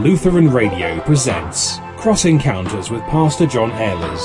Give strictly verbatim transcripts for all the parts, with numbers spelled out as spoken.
Lutheran Radio presents Cross Encounters with Pastor John Ehlers.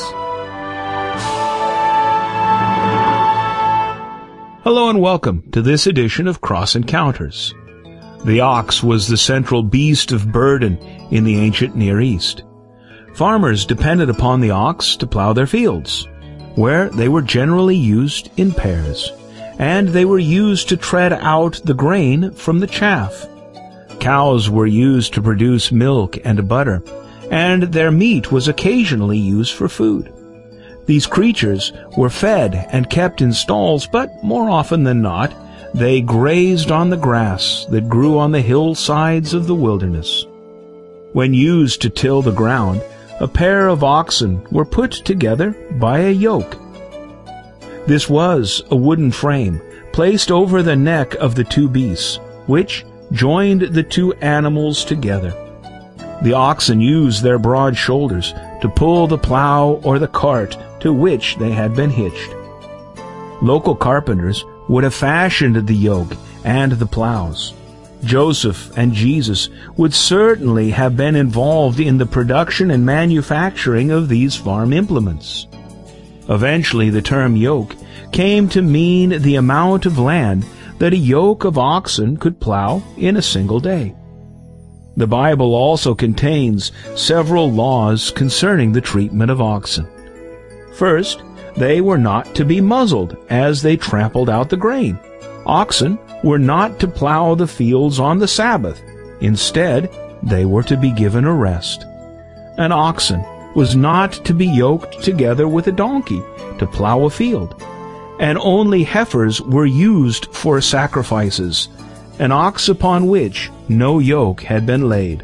Hello and welcome to this edition of Cross Encounters. The ox was the central beast of burden in the ancient Near East. Farmers depended upon the ox to plow their fields, where they were generally used in pairs, and they were used to tread out the grain from the chaff. Cows were used to produce milk and butter, and their meat was occasionally used for food. These creatures were fed and kept in stalls, but more often than not, they grazed on the grass that grew on the hillsides of the wilderness. When used to till the ground, a pair of oxen were put together by a yoke. This was a wooden frame placed over the neck of the two beasts, which joined the two animals together. The oxen used their broad shoulders to pull the plow or the cart to which they had been hitched. Local carpenters would have fashioned the yoke and the plows. Joseph and Jesus would certainly have been involved in the production and manufacturing of these farm implements. Eventually, the term yoke came to mean the amount of land that a yoke of oxen could plow in a single day. The Bible also contains several laws concerning the treatment of oxen. First, they were not to be muzzled as they trampled out the grain. Oxen were not to plow the fields on the Sabbath. Instead, they were to be given a rest. An oxen was not to be yoked together with a donkey to plow a field. And only heifers were used for sacrifices, an ox upon which no yoke had been laid.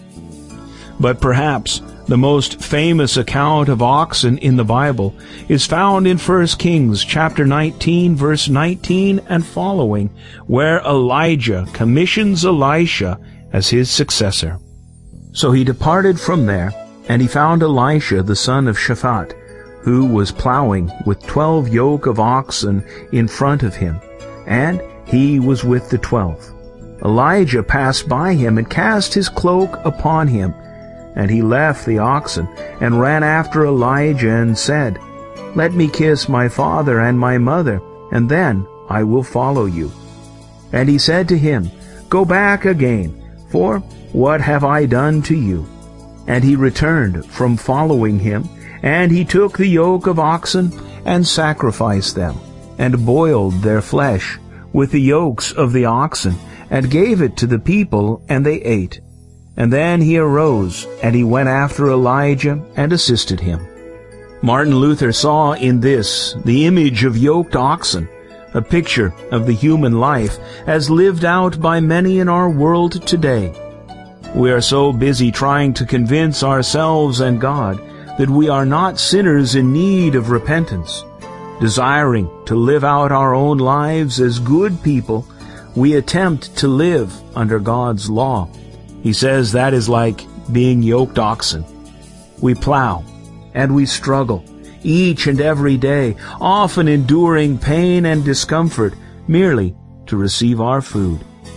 But perhaps the most famous account of oxen in the Bible is found in First Kings chapter nineteen, verse nineteen and following, where Elijah commissions Elisha as his successor. So he departed from there, and he found Elisha the son of Shaphat, who was plowing with twelve yoke of oxen in front of him, and he was with the twelve. Elijah passed by him and cast his cloak upon him, and he left the oxen and ran after Elijah and said, "Let me kiss my father and my mother, and then I will follow you." And he said to him, "Go back again, for what have I done to you?" And he returned from following him, and he took the yoke of oxen and sacrificed them, and boiled their flesh with the yokes of the oxen, and gave it to the people, and they ate. And then he arose, and he went after Elijah and assisted him. Martin Luther saw in this the image of yoked oxen, a picture of the human life as lived out by many in our world today. We are so busy trying to convince ourselves and God that we are not sinners in need of repentance. Desiring to live out our own lives as good people, we attempt to live under God's law. He says that is like being yoked oxen. We plow and we struggle each and every day, often enduring pain and discomfort merely to receive our food.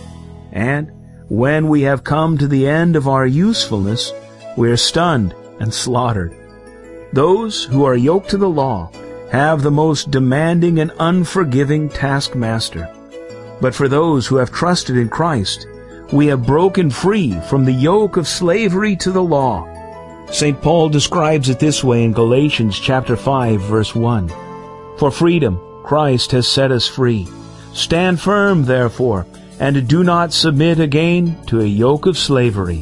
And when we have come to the end of our usefulness, we are stunned and slaughtered. Those who are yoked to the law have the most demanding and unforgiving taskmaster. But for those who have trusted in Christ, we have broken free from the yoke of slavery to the law. Saint Paul describes it this way in Galatians chapter five, verse one. For freedom Christ has set us free. Stand firm, therefore, and do not submit again to a yoke of slavery.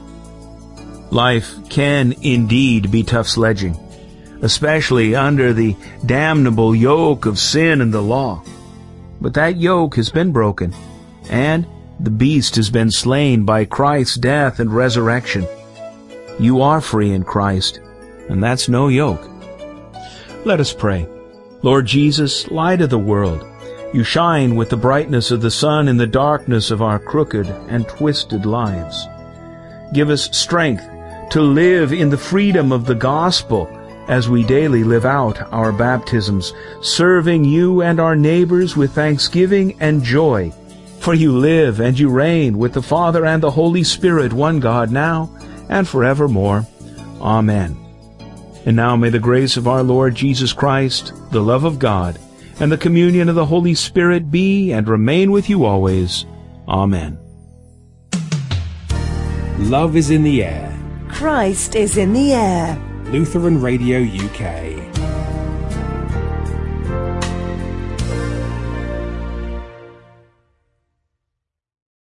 Life can indeed be tough sledging, especially under the damnable yoke of sin and the law. But that yoke has been broken, and the beast has been slain by Christ's death and resurrection. You are free in Christ, and that's no yoke. Let us pray. Lord Jesus, light of the world, you shine with the brightness of the sun in the darkness of our crooked and twisted lives. Give us strength to live in the freedom of the gospel as we daily live out our baptisms, serving you and our neighbors with thanksgiving and joy. For you live and you reign with the Father and the Holy Spirit, one God, now and forevermore. Amen. And now may the grace of our Lord Jesus Christ, the love of God, and the communion of the Holy Spirit be and remain with you always. Amen. Love is in the air. Christ is in the air. Lutheran Radio U K.